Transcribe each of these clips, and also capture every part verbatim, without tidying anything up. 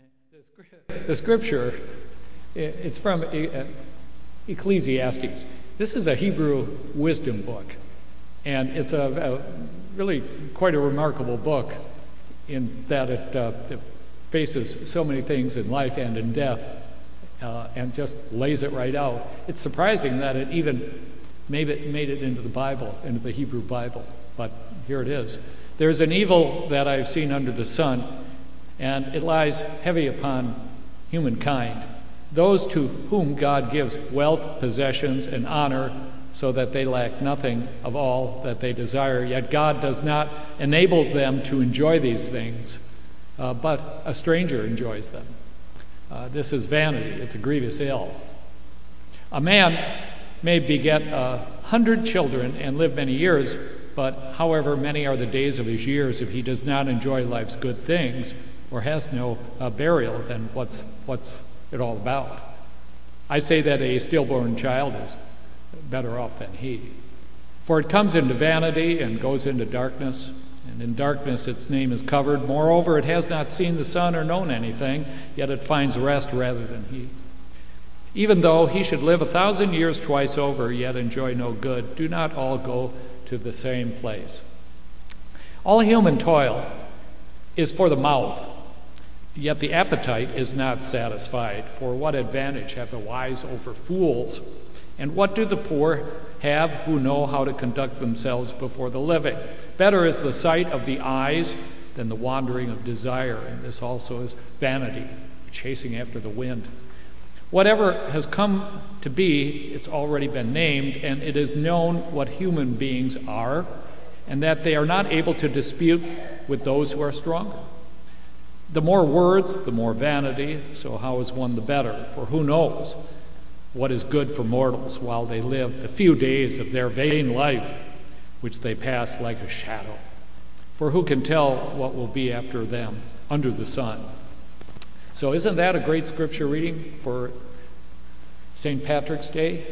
The scripture, it's from Ecclesiastes. This is a Hebrew wisdom book, and it's a, a really quite a remarkable book in that it, uh, it faces so many things in life and in death, uh, and just lays it right out. It's surprising that it even made it, made it into the Bible, into the Hebrew Bible, but here it is. There's an evil that I've seen under the sun, and it lies heavy upon humankind, those to whom God gives wealth, possessions, and honor, so that they lack nothing of all that they desire. Yet God does not enable them to enjoy these things, uh, but a stranger enjoys them. Uh, this is vanity. It's a grievous ill. A man may beget a hundred children and live many years, but however many are the days of his years, if he does not enjoy life's good things or has no uh, burial, then what's, what's it all about? I say that a stillborn child is better off than he. For it comes into vanity and goes into darkness, and in darkness its name is covered. Moreover, it has not seen the sun or known anything, yet it finds rest rather than he. Even though he should live a thousand years twice over, yet enjoy no good, do not all go to the same place. All human toil is for the mouth, yet the appetite is not satisfied. For what advantage have the wise over fools? And what do the poor have who know how to conduct themselves before the living? Better is the sight of the eyes than the wandering of desire, and this also is vanity, chasing after the wind. Whatever has come to be, it's already been named, and it is known what human beings are, and that they are not able to dispute with those who are stronger. The more words, the more vanity, so how is one the better? For who knows what is good for mortals while they live the few days of their vain life, which they pass like a shadow? For who can tell what will be after them under the sun? So isn't that a great scripture reading for Saint Patrick's Day?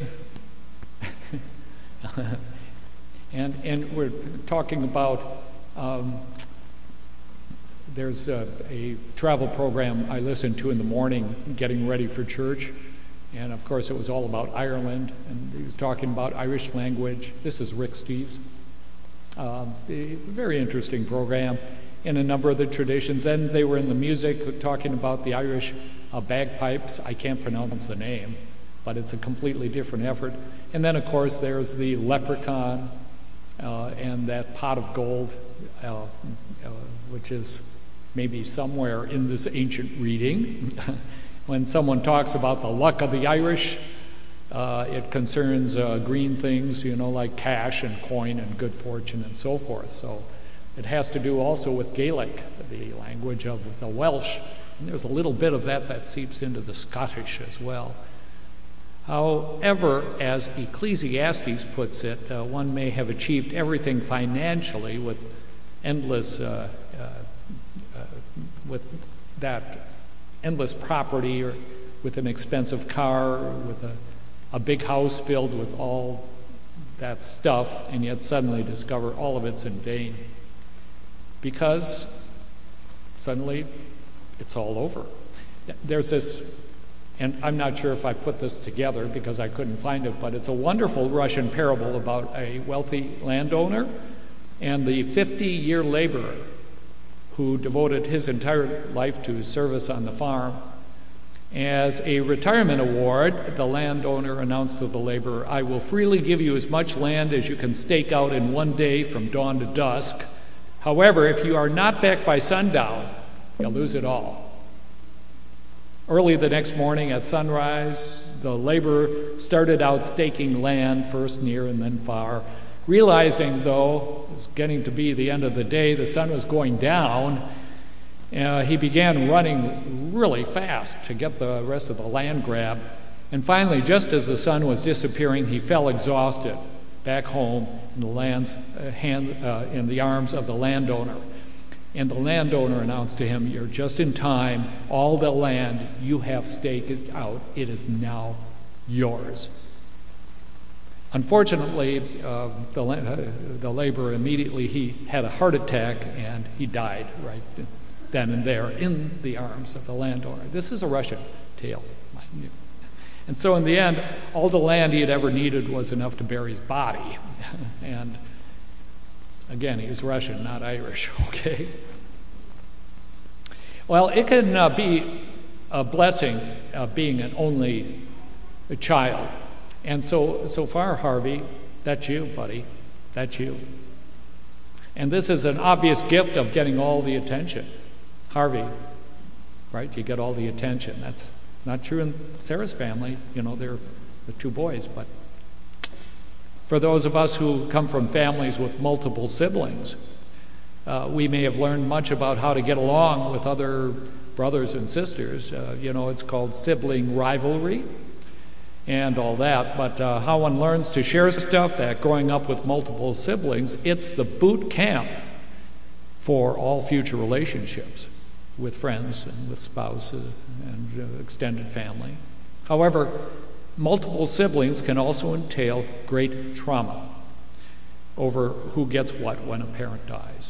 and and we're talking about um, there's a, a travel program I listen to in the morning getting ready for church, and of course it was all about Ireland, and he was talking about Irish language. This is Rick Steves. Um, a very interesting program in a number of the traditions. And they were in the music talking about the Irish uh, bagpipes. I can't pronounce the name, but it's a completely different effort. And then, of course, there's the leprechaun uh, and that pot of gold, uh, uh, which is maybe somewhere in this ancient reading. When someone talks about the luck of the Irish, uh, it concerns uh, green things, you know, like cash and coin and good fortune and so forth. So it has to do also with Gaelic, the language of the Welsh. And there's a little bit of that that seeps into the Scottish as well. However, as Ecclesiastes puts it, uh, one may have achieved everything financially with endless, uh, uh, uh, with that endless property, or with an expensive car, or with a, a big house filled with all that stuff, and yet suddenly discover all of it's in vain. Because suddenly it's all over. There's this, and I'm not sure if I put this together because I couldn't find it, but it's a wonderful Russian parable about a wealthy landowner and the fifty-year laborer who devoted his entire life to service on the farm. As a retirement award, the landowner announced to the laborer, "I will freely give you as much land as you can stake out in one day from dawn to dusk. However, if you are not back by sundown, you'll lose it all." Early the next morning at sunrise, the laborer started out staking land, first near and then far. Realizing, though, it was getting to be the end of the day, the sun was going down, uh, he began running really fast to get the rest of the land grab. And finally, just as the sun was disappearing, he fell exhausted back home in the land's uh, hand, uh, in the arms of the landowner. And the landowner announced to him, "You're just in time. All the land you have staked out, it is now yours." Unfortunately, uh, the, uh, the laborer immediately, he had a heart attack and he died right then and there in the arms of the landowner. This is a Russian tale. And so in the end, all the land he had ever needed was enough to bury his body. And again, he was Russian, not Irish, okay? Well, it can uh, be a blessing uh, being an only child. And so, so far, Harvey, that's you, buddy. That's you. And this is an obvious gift of getting all the attention. Harvey, right? You get all the attention. That's not true in Sarah's family. You know, they're the two boys. But for those of us who come from families with multiple siblings, uh, we may have learned much about how to get along with other brothers and sisters. Uh, you know, it's called sibling rivalry and all that, but uh, how one learns to share stuff, that growing up with multiple siblings, it's the boot camp for all future relationships with friends and with spouses and uh, extended family. However, multiple siblings can also entail great trauma over who gets what when a parent dies.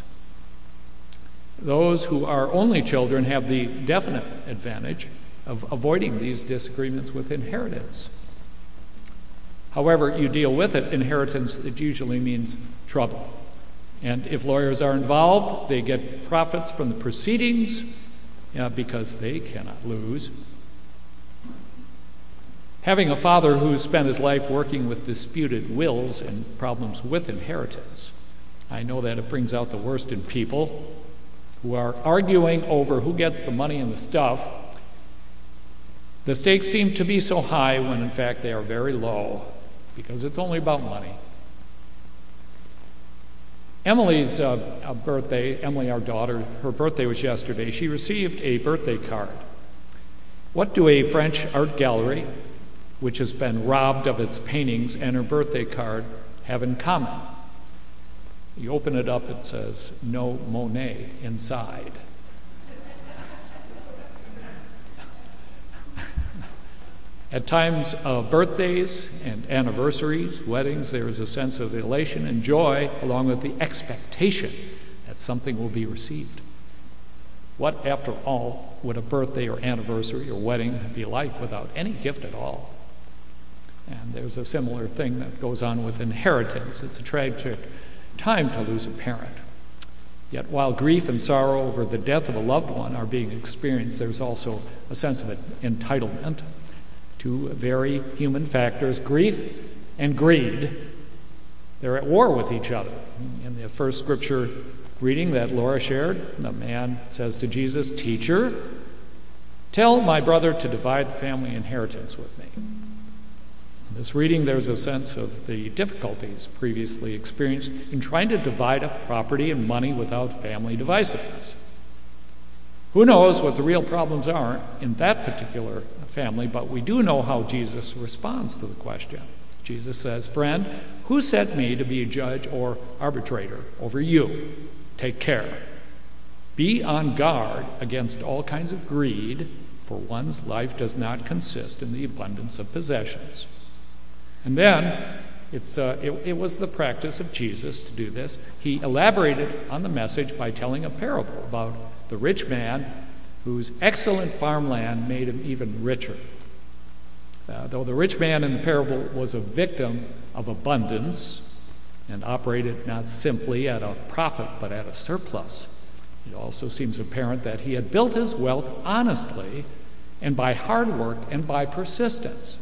Those who are only children have the definite advantage of avoiding these disagreements with inheritance. However you deal with it, inheritance, it usually means trouble. And if lawyers are involved, they get profits from the proceedings uh, because they cannot lose. Having a father who spent his life working with disputed wills and problems with inheritance, I know that it brings out the worst in people who are arguing over who gets the money and the stuff. The stakes seem to be so high when in fact they are very low, because it's only about money. Emily's uh, birthday, Emily, our daughter, her birthday was yesterday. She received a birthday card. What do a French art gallery, which has been robbed of its paintings, and her birthday card have in common? You open it up, it says, "No Monet" inside. At times of birthdays and anniversaries, weddings, there is a sense of elation and joy along with the expectation that something will be received. What, after all, would a birthday or anniversary or wedding be like without any gift at all? And there's a similar thing that goes on with inheritance. It's a tragic time to lose a parent. Yet while grief and sorrow over the death of a loved one are being experienced, there's also a sense of entitlement. Two very human factors, grief and greed. They're at war with each other. In the first scripture reading that Laura shared, the man says to Jesus, "Teacher, tell my brother to divide the family inheritance with me." In this reading, there's a sense of the difficulties previously experienced in trying to divide up property and money without family divisiveness. Who knows what the real problems are in that particular family, but we do know how Jesus responds to the question. Jesus says, "Friend, who sent me to be a judge or arbitrator over you? Take care. Be on guard against all kinds of greed, for one's life does not consist in the abundance of possessions." And then, it's, uh, it, it was the practice of Jesus to do this. He elaborated on the message by telling a parable about the rich man whose excellent farmland made him even richer. Uh, though the rich man in the parable was a victim of abundance and operated not simply at a profit but at a surplus, it also seems apparent that he had built his wealth honestly and by hard work and by persistence.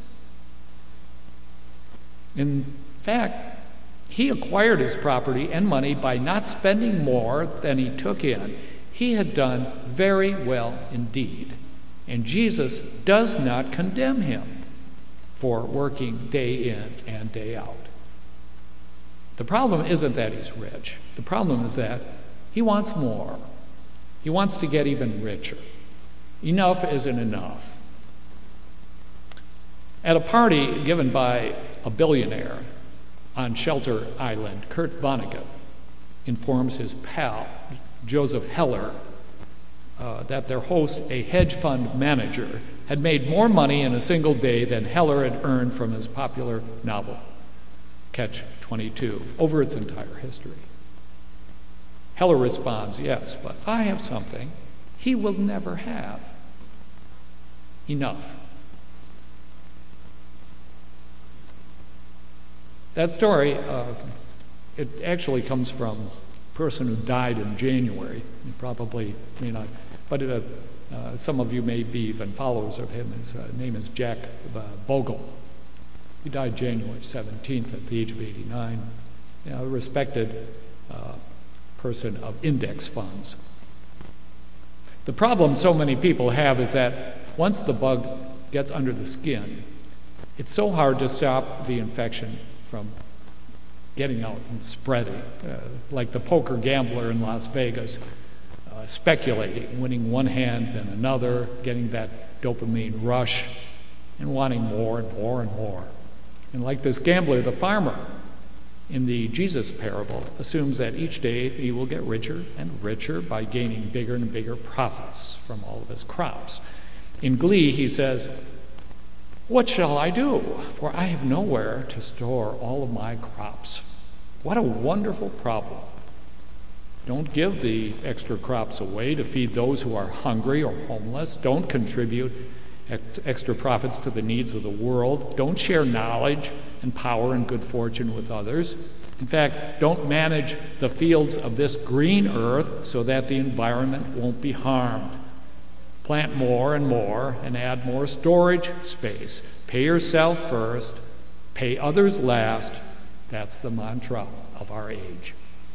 In fact, he acquired his property and money by not spending more than he took in. He had done very well indeed, and Jesus does not condemn him for working day in and day out. The problem isn't that he's rich. The problem is that he wants more. He wants to get even richer. Enough isn't enough. At a party given by a billionaire on Shelter Island, Kurt Vonnegut informs his pal, Joseph Heller, uh, that their host, a hedge fund manager, had made more money in a single day than Heller had earned from his popular novel, Catch twenty-two, over its entire history. Heller responds, "Yes, but I have something he will never have enough. That story, uh, it actually comes from a person who died in January. You probably may not, but it, uh, some of you may be even followers of him. His uh, name is Jack uh, Bogle. He died January seventeenth at the age of eighty-nine. You know, a respected uh, person of index funds. The problem so many people have is that once the bug gets under the skin, it's so hard to stop the infection from getting out and spreading. Uh, like the poker gambler in Las Vegas, uh, speculating, winning one hand, then another, getting that dopamine rush, and wanting more and more and more. And like this gambler, the farmer in the Jesus parable assumes that each day he will get richer and richer by gaining bigger and bigger profits from all of his crops. In glee, he says, "What shall I do? For I have nowhere to store all of my crops." What a wonderful problem. Don't give the extra crops away to feed those who are hungry or homeless. Don't contribute extra profits to the needs of the world. Don't share knowledge and power and good fortune with others. In fact, don't manage the fields of this green earth so that the environment won't be harmed. Plant more and more and add more storage space. Pay yourself first, pay others last. That's the mantra of our age.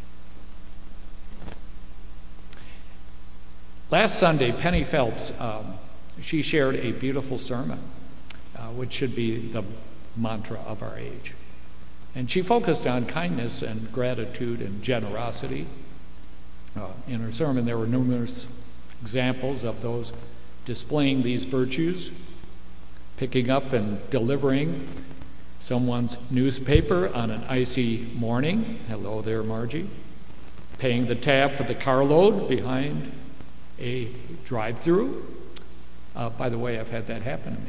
Last Sunday, Penny Phelps, um, she shared a beautiful sermon, uh, which should be the mantra of our age. And she focused on kindness and gratitude and generosity. Uh, in her sermon, there were numerous examples of those displaying these virtues, picking up and delivering someone's newspaper on an icy morning. Hello there, Margie. Paying the tab for the carload behind a drive-through. Uh, by the way, I've had that happen to me.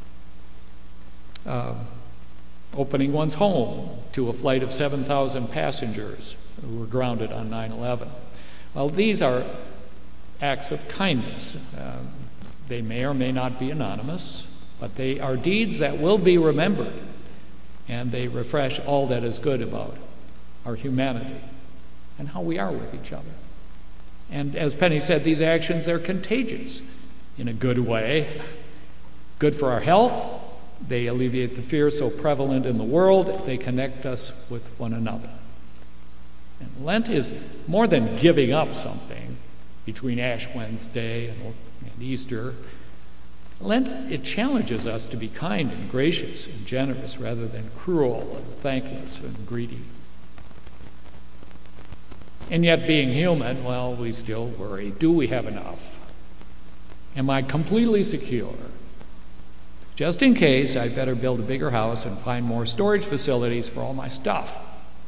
Uh, opening one's home to a flight of seven thousand passengers who were grounded on nine eleven. Well, these are acts of kindness. Uh, they may or may not be anonymous, but they are deeds that will be remembered, and they refresh all that is good about our humanity and how we are with each other. And as Penny said, these actions, they're contagious in a good way. Good for our health. They alleviate the fear so prevalent in the world. They connect us with one another. And Lent is more than giving up something between Ash Wednesday and, and Easter. Lent, it challenges us to be kind and gracious and generous rather than cruel and thankless and greedy. And yet, being human, well, we still worry. Do we have enough? Am I completely secure? Just in case, I better build a bigger house and find more storage facilities for all my stuff.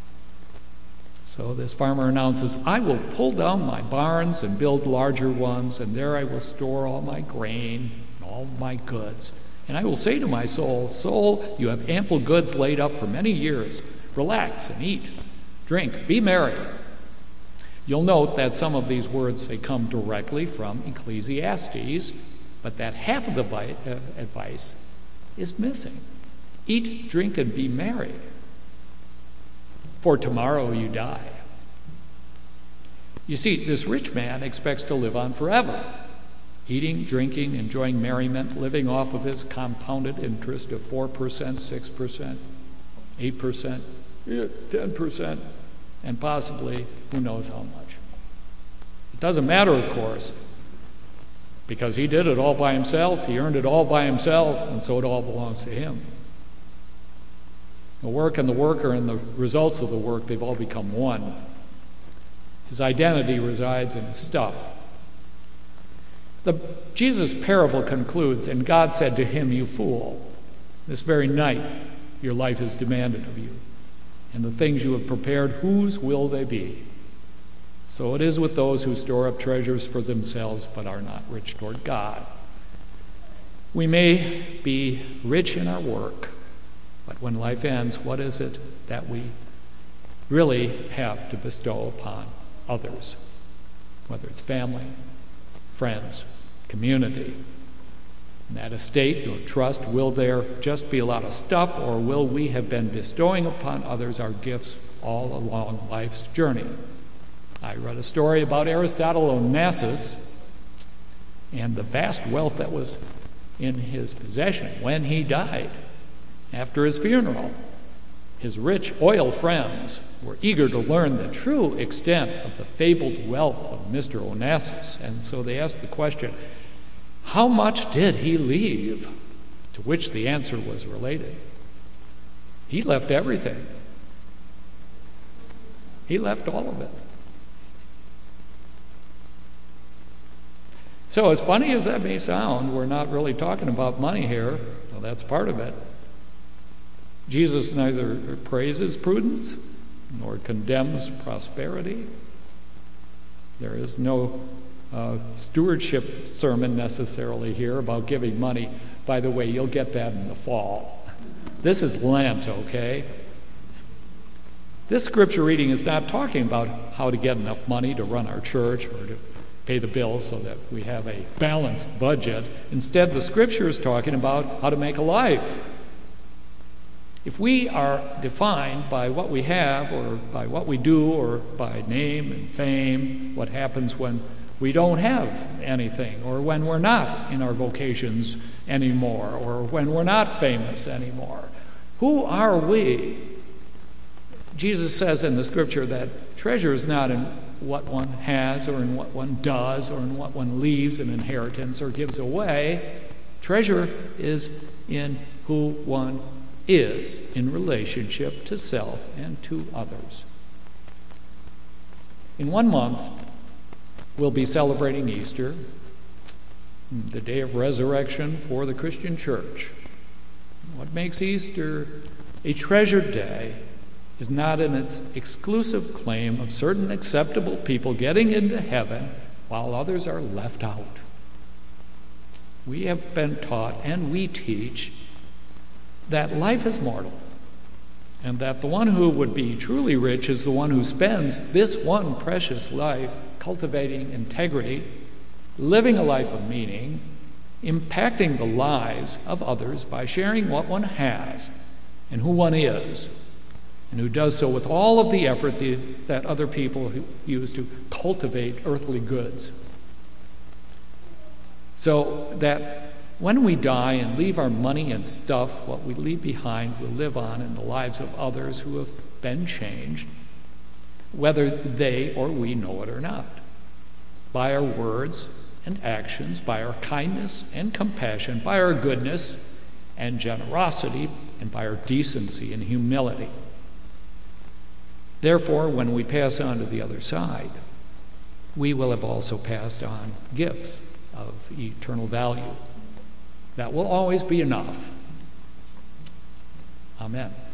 So this farmer announces, "I will pull down my barns and build larger ones, and there I will store all my grain and all my goods. And I will say to my soul, 'Soul, you have ample goods laid up for many years. Relax and eat, drink, be merry.'" You'll note that some of these words, they come directly from Ecclesiastes, but that half of the vi- uh, advice is missing. Eat, drink, and be merry, for tomorrow you die. You see, this rich man expects to live on forever, eating, drinking, enjoying merriment, living off of his compounded interest of four percent, six percent, eight percent, ten percent, and possibly who knows how much. It doesn't matter, of course, because he did it all by himself, he earned it all by himself, and so it all belongs to him. The work and the worker and the results of the work, they've all become one. His identity resides in his stuff. The Jesus parable concludes, "And God said to him, 'You fool, this very night your life is demanded of you. And the things you have prepared, whose will they be?' So it is with those who store up treasures for themselves but are not rich toward God." We may be rich in our work, but when life ends, what is it that we really have to bestow upon others? Whether it's family, friends, community. In that estate or trust, will there just be a lot of stuff, or will we have been bestowing upon others our gifts all along life's journey? I read a story about Aristotle Onassis and the vast wealth that was in his possession when he died. After his funeral, his rich oil friends were eager to learn the true extent of the fabled wealth of Mister Onassis, and so they asked the question, how much did he leave? To which the answer was related. He left everything. He left all of it. So as funny as that may sound, we're not really talking about money here. Well, that's part of it. Jesus neither praises prudence nor condemns prosperity. There is no uh, stewardship sermon necessarily here about giving money. By the way, you'll get that in the fall. This is Lent, okay? This scripture reading is not talking about how to get enough money to run our church or to pay the bills so that we have a balanced budget. Instead, the scripture is talking about how to make a life. If we are defined by what we have or by what we do or by name and fame, what happens when we don't have anything or when we're not in our vocations anymore or when we're not famous anymore, who are we? Jesus says in the scripture that treasure is not in what one has or in what one does or in what one leaves in inheritance or gives away. Treasure is in who one is in relationship to self and to others. In one month, we'll be celebrating Easter, the day of resurrection for the Christian church. What makes Easter a treasured day is not in its exclusive claim of certain acceptable people getting into heaven while others are left out. We have been taught and we teach that life is mortal, and that the one who would be truly rich is the one who spends this one precious life cultivating integrity, living a life of meaning, impacting the lives of others by sharing what one has and who one is, and who does so with all of the effort the, that other people use to cultivate earthly goods. So that when we die and leave our money and stuff, what we leave behind will live on in the lives of others who have been changed, whether they or we know it or not, by our words and actions, by our kindness and compassion, by our goodness and generosity, and by our decency and humility. Therefore, when we pass on to the other side, we will have also passed on gifts of eternal value. That will always be enough. Amen.